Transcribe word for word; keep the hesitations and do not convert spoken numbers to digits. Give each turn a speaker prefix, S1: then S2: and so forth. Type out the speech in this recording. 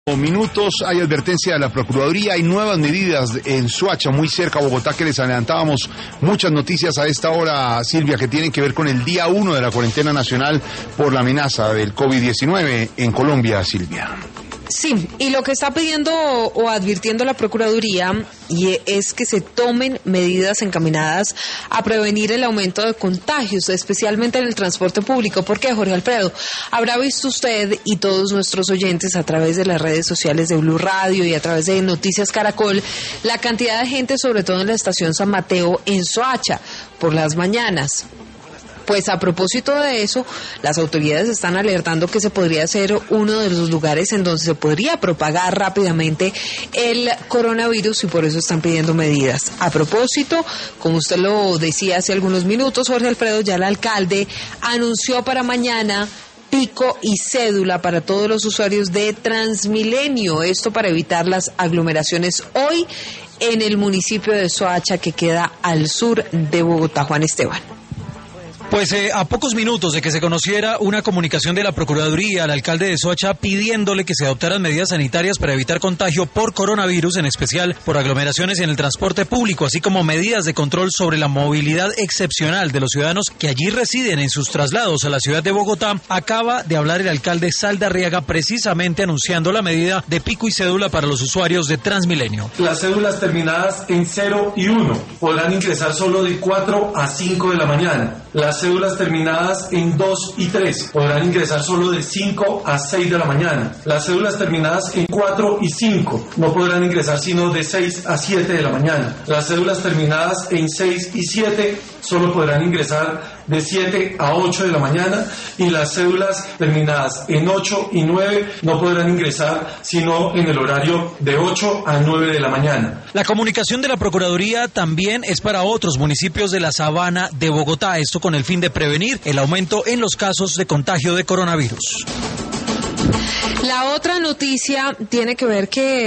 S1: Minutos, hay advertencia de la Procuraduría, hay nuevas medidas en Soacha, muy cerca a Bogotá, que les adelantábamos muchas noticias a esta hora, Silvia, que tienen que ver con el día uno de la cuarentena nacional por la amenaza del COVID diecinueve en Colombia, Silvia.
S2: Sí, y lo que está pidiendo o advirtiendo la Procuraduría y es que se tomen medidas encaminadas a prevenir el aumento de contagios, especialmente en el transporte público. ¿Por qué, Jorge Alfredo? Habrá visto usted y todos nuestros oyentes a través de las redes sociales de Blue Radio y a través de Noticias Caracol la cantidad de gente, sobre todo en la estación San Mateo en Soacha, por las mañanas. Pues a propósito de eso, las autoridades están alertando que se podría ser uno de los lugares en donde se podría propagar rápidamente el coronavirus y por eso están pidiendo medidas. A propósito, como usted lo decía hace algunos minutos, Jorge Alfredo, ya el alcalde anunció para mañana pico y cédula para todos los usuarios de Transmilenio, esto para evitar las aglomeraciones hoy en el municipio de Soacha, que queda al sur de Bogotá. Juan Esteban.
S3: Pues eh, a pocos minutos de que se conociera una comunicación de la Procuraduría al alcalde de Soacha pidiéndole que se adoptaran medidas sanitarias para evitar contagio por coronavirus, en especial por aglomeraciones en el transporte público, así como medidas de control sobre la movilidad excepcional de los ciudadanos que allí residen en sus traslados a la ciudad de Bogotá, acaba de hablar el alcalde Saldarriaga precisamente anunciando la medida de pico y cédula para los usuarios de Transmilenio.
S4: Las cédulas terminadas en cero y uno podrán ingresar solo de cuatro a cinco de la mañana. Las cédulas terminadas en dos y tres podrán ingresar solo de cinco a seis de la mañana. Las cédulas terminadas en cuatro y cinco no podrán ingresar sino de seis a siete de la mañana. Las cédulas terminadas en seis y siete solo podrán ingresar de siete a ocho de la mañana y las cédulas terminadas en ocho y nueve no podrán ingresar sino en el horario de ocho a nueve de la mañana.
S3: La comunicación de la Procuraduría también es para otros municipios de la Sabana de Bogotá, esto con el fin de prevenir el aumento en los casos de contagio de coronavirus.
S2: La otra noticia tiene que ver que